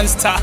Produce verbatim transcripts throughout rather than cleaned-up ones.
Benster.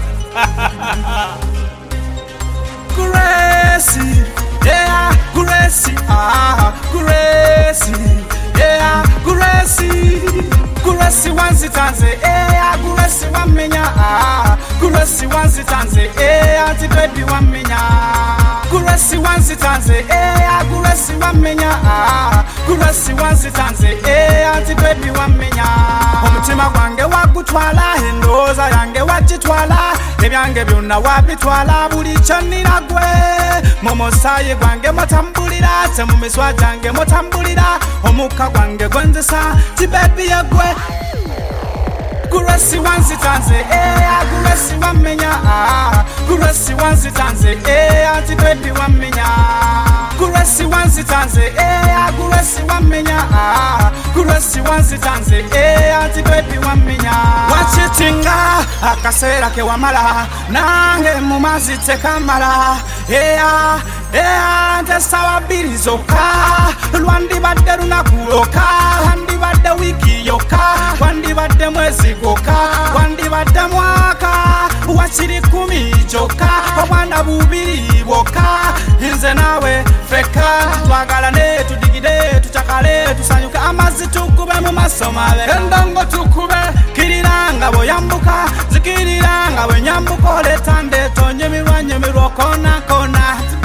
Gracie, yeah, Gracie, ah, Gracie, yeah, Gracie, Gracie once it and say, yeah, Gracie one minya, ah, Gracie once it and say, yeah, auntie baby one minya, Gracie once it and say, yeah, Gracie one minya, ah, Gracie once it and say, yeah, auntie baby one minya. Omutima gwange wagutwala, endoza yange wagitwala, ebyange byonna wabitwala, buli kyonnina gwe. Momosaye gwange motambulira, te mu miswa gyange motambulira, omukka gwange gwenzesa, ti baby ye gwe. Gracie once it and say, eh, Gracie one minya, ah, Gracie once it and say, eh, auntie baby one minya. Gracie once it and say, eh, Gracie one minya, ah, Gracie once it and say, eh, auntie baby one minya. Wachitinga, akasera ke wamala, nange mumazi tekamala, eh, eh, ntesawa biri zoka, lwandi badde lunakuloka, lwandi badde wiki yoka, lwandi badde mwezi goka, lwandi badde mwaka, wakiri kumi joka, obwana bubiri boka, nze nawe feka, twagalane tudigide tuchakale tusanyuke amazi tukube mu maso mabe, endongo tukube kiriranga boyambuka, zikiriranga bwenyambuka letande tonye mirwanye mirokona kona.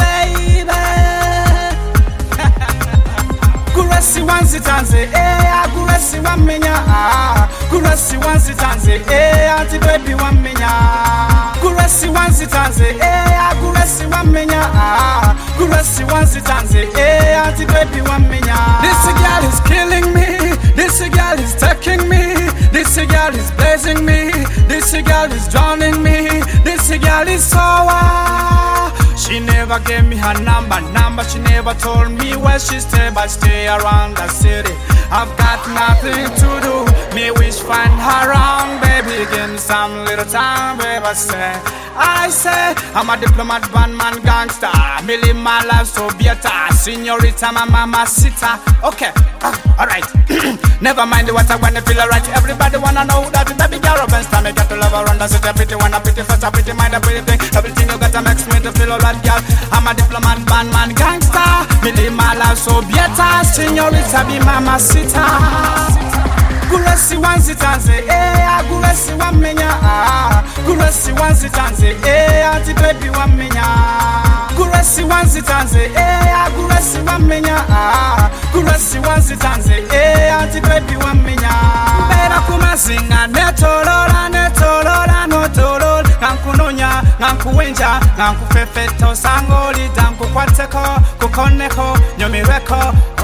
Gracie once it and say, eh, Gracie one minya, ah, Gracie once it and say, eh, auntie baby one minya. Gracie once it and say, eh, Gracie one minya, ah, Gracie once it and say, eh, auntie baby one minya. This girl is killing me, this girl is taking me, this girl is blazing me, this girl is drowning me, this girl is sour. She never gave me her number, number she never told me where she stay, but stay around the city. I've got nothing to do, me wish find her wrong, baby, give me some little time, baby, I say. I say, I'm a diplomat, bandman, gangster, me live my life so better, señorita, my mama, sita. Okay, uh, alright, never mind what I wanna feel alright, everybody wanna know that baby girl of Benster, me got to love her, under such a pretty one, a pretty face, a pretty mind, a pretty thing, everything you gotta makes me to feel alright, girl. I'm a diplomat, bandman, gangster, me live my life so better, señorita, be mama, sita. Gracie once it and say, eh, Gracie one minya, ah, Gracie once it and say, eh, auntie baby one minya. Gracie once it and say, eh, Gracie one minya, ah, Gracie once it and say, eh, auntie baby one minya. Bera kumazinga, netolora, netolora, notolora, ngankunonya, ngankuwenja, ngankufefeto, sangoli, dankukwateko, kukoneko, nyomireko,